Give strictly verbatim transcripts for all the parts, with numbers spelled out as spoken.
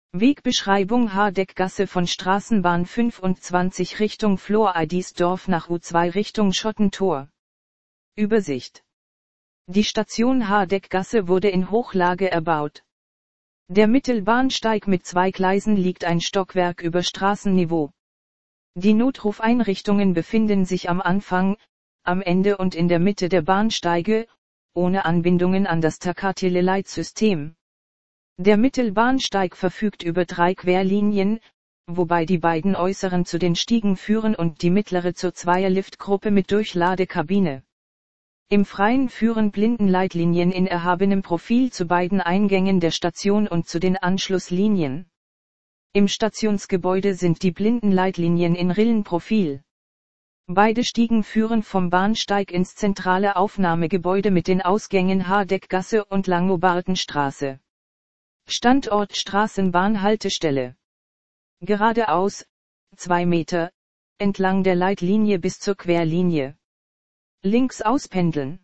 Wegbeschreibung Hardeckgasse von Straßenbahn fünfundzwanzig Richtung Floridsdorf nach U zwei Richtung Schottentor. Übersicht. Die Station Hardeckgasse wurde in Hochlage erbaut. Der Mittelbahnsteig mit zwei Gleisen liegt ein Stockwerk über Straßenniveau. Die Notrufeinrichtungen befinden sich am Anfang, am Ende und in der Mitte der Bahnsteige, ohne Anbindungen an das Takateleleitsystem. Der Mittelbahnsteig verfügt über drei Querlinien, wobei die beiden äußeren zu den Stiegen führen und die mittlere zur Zweierliftgruppe mit Durchladekabine. Im Freien führen Blindenleitlinien in erhabenem Profil zu beiden Eingängen der Station und zu den Anschlusslinien. Im Stationsgebäude sind die Blindenleitlinien in Rillenprofil. Beide Stiegen führen vom Bahnsteig ins zentrale Aufnahmegebäude mit den Ausgängen Hardeckgasse und Langobardenstraße. Standort Straßenbahnhaltestelle. Geradeaus, zwei Meter, entlang der Leitlinie bis zur Querlinie. Links auspendeln.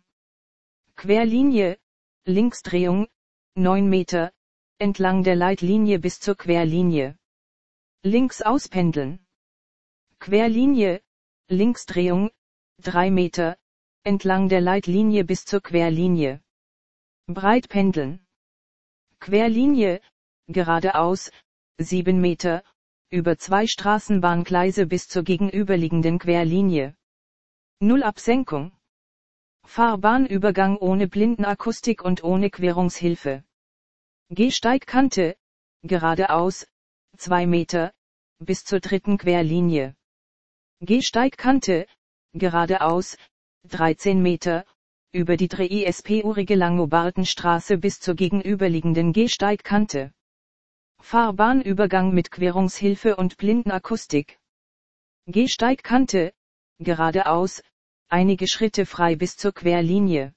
Querlinie, Linksdrehung, neun Meter, entlang der Leitlinie bis zur Querlinie. Links auspendeln. Querlinie, Linksdrehung, drei Meter, entlang der Leitlinie bis zur Querlinie. Breit pendeln. Querlinie, geradeaus, sieben Meter, über zwei Straßenbahngleise bis zur gegenüberliegenden Querlinie. Nullabsenkung. Fahrbahnübergang ohne Blindenakustik und ohne Querungshilfe. Gehsteigkante, geradeaus, zwei Meter, bis zur dritten Querlinie. Gehsteigkante, geradeaus, dreizehn Meter, über die dreispurige Langobardenstraße bis zur gegenüberliegenden Gehsteigkante. Fahrbahnübergang mit Querungshilfe und Blindenakustik. Gehsteigkante, geradeaus, einige Schritte frei bis zur Querlinie.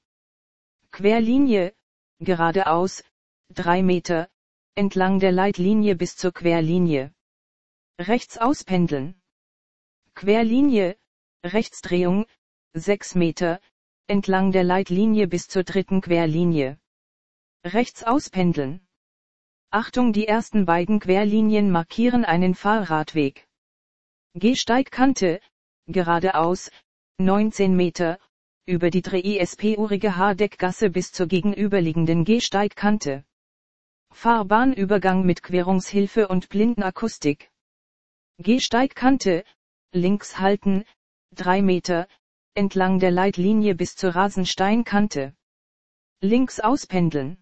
Querlinie, geradeaus, drei Meter, entlang der Leitlinie bis zur Querlinie. Rechts auspendeln. Querlinie, Rechtsdrehung, sechs Meter, entlang der Leitlinie bis zur dritten Querlinie. Rechts auspendeln. Achtung, die ersten beiden Querlinien markieren einen Fahrradweg. Gehsteigkante, geradeaus, neunzehn Meter, über die dreispurige Hardeckgasse bis zur gegenüberliegenden Gehsteigkante. Fahrbahnübergang mit Querungshilfe und Blindenakustik. Gehsteigkante, links halten, drei Meter, entlang der Leitlinie bis zur Rasensteinkante. Links auspendeln.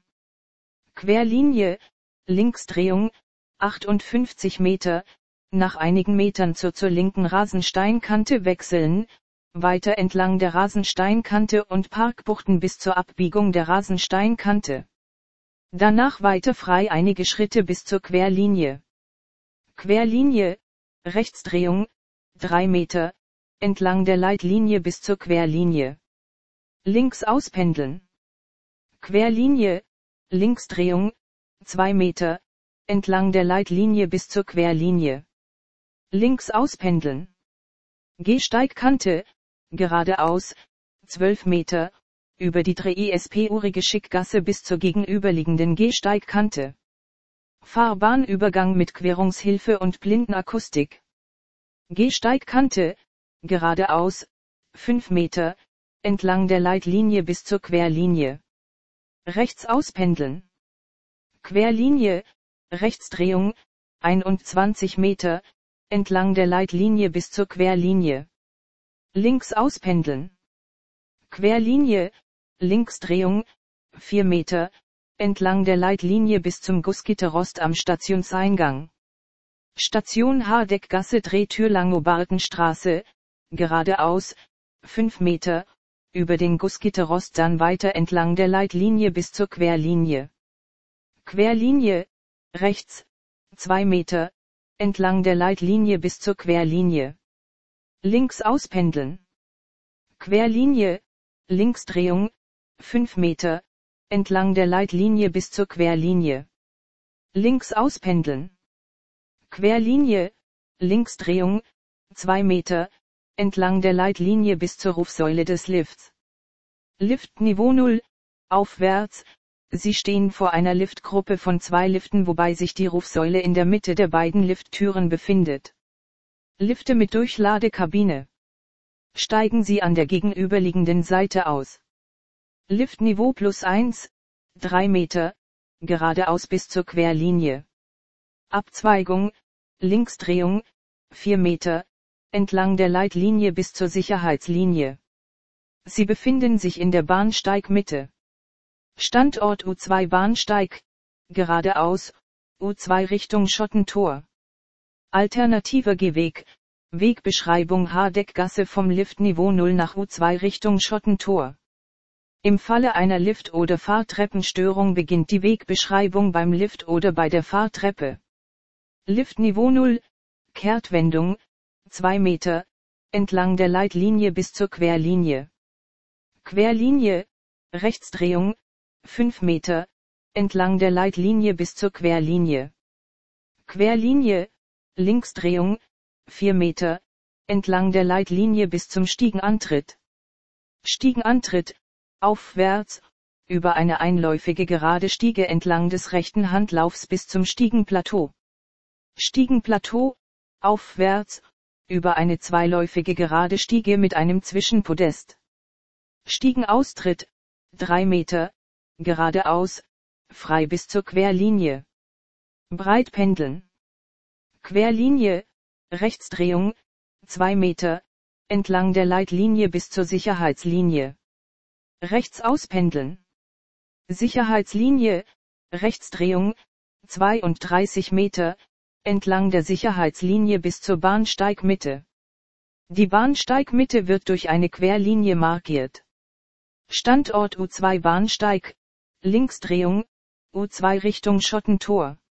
Querlinie, Linksdrehung, achtundfünfzig Meter, nach einigen Metern zur zur linken Rasensteinkante wechseln, weiter entlang der Rasensteinkante und Parkbuchten bis zur Abbiegung der Rasensteinkante. Danach weiter frei einige Schritte bis zur Querlinie. Querlinie, Rechtsdrehung, drei Meter, entlang der Leitlinie bis zur Querlinie. Links auspendeln. Querlinie, Linksdrehung, zwei Meter, entlang der Leitlinie bis zur Querlinie. Links auspendeln. Gehsteigkante, geradeaus, zwölf Meter, über die dreispurige Schickgasse bis zur gegenüberliegenden Gehsteigkante. Fahrbahnübergang mit Querungshilfe und Blindenakustik. Gehsteigkante, geradeaus, fünf Meter, entlang der Leitlinie bis zur Querlinie. Rechts auspendeln. Querlinie, Rechtsdrehung, einundzwanzig Meter, entlang der Leitlinie bis zur Querlinie. Links auspendeln. Querlinie, Linksdrehung, vier Meter, entlang der Leitlinie bis zum Gussgitterrost am Stationseingang. Station Hardeckgasse Drehtür Langobardenstraße, geradeaus, fünf Meter, über den Gussgitterrost dann weiter entlang der Leitlinie bis zur Querlinie. Querlinie, rechts, zwei Meter, entlang der Leitlinie bis zur Querlinie. Links auspendeln. Querlinie, Linksdrehung, fünf Meter, entlang der Leitlinie bis zur Querlinie. Links auspendeln. Querlinie, Linksdrehung, zwei Meter, entlang der Leitlinie bis zur Rufsäule des Lifts. Liftniveau null, aufwärts, Sie stehen vor einer Liftgruppe von zwei Liften, wobei sich die Rufsäule in der Mitte der beiden Lifttüren befindet. Lifte mit Durchladekabine. Steigen Sie an der gegenüberliegenden Seite aus. Liftniveau plus eins, drei Meter, geradeaus bis zur Querlinie. Abzweigung, Linksdrehung, vier Meter, entlang der Leitlinie bis zur Sicherheitslinie. Sie befinden sich in der Bahnsteigmitte. Standort U zwei Bahnsteig, geradeaus, U zwei Richtung Schottentor. Alternativer Gehweg, Wegbeschreibung Hardeckgasse vom Liftniveau null nach U zwei Richtung Schottentor. Im Falle einer Lift- oder Fahrtreppenstörung beginnt die Wegbeschreibung beim Lift oder bei der Fahrtreppe. Liftniveau null, Kehrtwendung, zwei Meter, entlang der Leitlinie bis zur Querlinie. Querlinie, Rechtsdrehung, fünf Meter, entlang der Leitlinie bis zur Querlinie. Querlinie, Linksdrehung, vier Meter, entlang der Leitlinie bis zum Stiegenantritt. Stiegenantritt, aufwärts, über eine einläufige gerade Stiege entlang des rechten Handlaufs bis zum Stiegenplateau. Stiegenplateau, aufwärts, über eine zweiläufige gerade Stiege mit einem Zwischenpodest. Stiegenaustritt, drei Meter, geradeaus, frei bis zur Querlinie. Breitpendeln. Querlinie, Rechtsdrehung, zwei Meter, entlang der Leitlinie bis zur Sicherheitslinie. Rechts auspendeln. Sicherheitslinie, Rechtsdrehung, zweiunddreißig Meter, entlang der Sicherheitslinie bis zur Bahnsteigmitte. Die Bahnsteigmitte wird durch eine Querlinie markiert. Standort U zwei Bahnsteig, Linksdrehung, U zwei Richtung Schottentor.